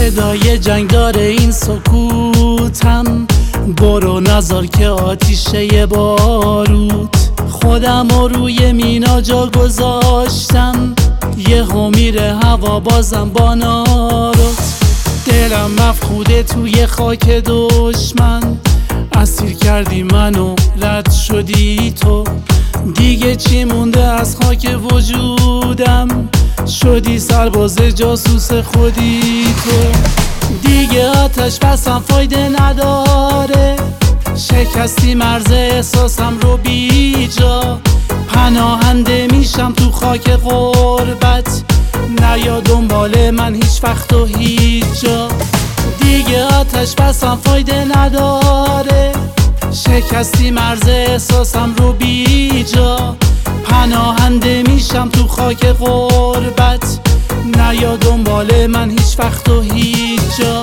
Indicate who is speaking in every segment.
Speaker 1: صدای جنگ داره این سکوتم، برو نذار که آتیشه بارود. خودم رو روی مینا جا گذاشتم، یهو میره هوا بازم با ناروت. دلم مفقوده توی خاک دشمن، اسیر کردی منو رد شدی تو. دیگه چی مونده از خاک وجودم، شدی سرباز جاسوس خودی تو. دیگه آتش بسم فایده نداره، شکستی مرز احساسم رو بی جا. پناهنده میشم تو خاک غربت، نیا دنبال من هیچ وقت و هیچ جا. دیگه آتش بسم فایده نداره، شکستی مرز احساسم رو بی جا. پناهنده میشم تو خاک غربت، نیا دنبال من هیچ وقت و هیچ جا.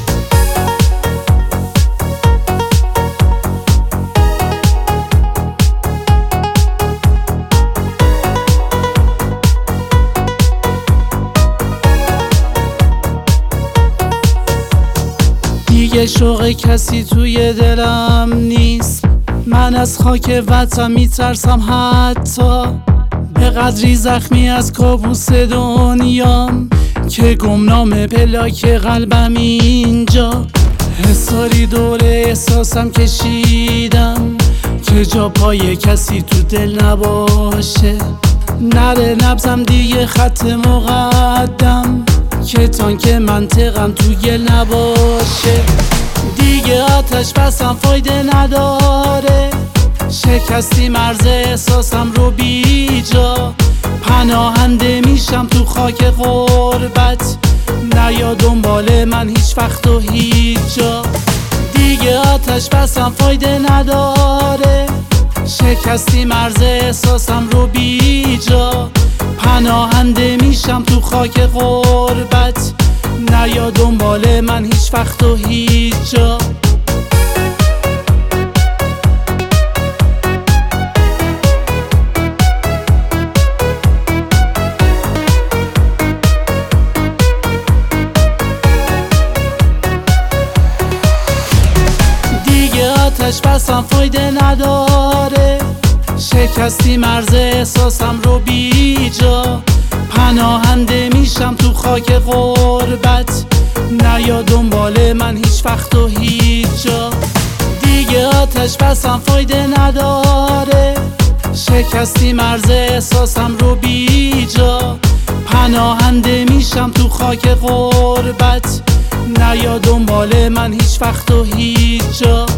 Speaker 1: دیگه شوق کسی توی دلم نیست، من از خاک وطن میترسم حتی. به قدری زخمی از کابوس دنیام که گمنام پلاک قلبم اینجا. حساری دور احساسم کشیدم که جا پای کسی تو دل نباشه. نره نبزم دیگه خط مقدم که تانک منطقم تو گل نباشه. دیگه آتش بسم فایده نداره، شکستی مرز احساسم رو بی جا. پناهنده میشم تو خاک غربت، نیا دنبال من هیچ وقت و هیچ جا. دیگه آتش بسم فایده نداره، شکستی مرز احساسم رو بی جا. پناهنده میشم تو خاک غربت، نیا دنبال من هیچ وقت و هیچ جا. آتش بسم فایده نداره، شکستی مرز احساسم رو بی جا. پناهنده میشم تو خاک غربت، نیا دنبال من هیچ وقت و هیچ جا. دیگه آتش بسم فایده نداره، شکستی مرز احساسم رو بی جا. پناهنده میشم تو خاک غربت، نیا دنبال من هیچ وقت و هیچ جا.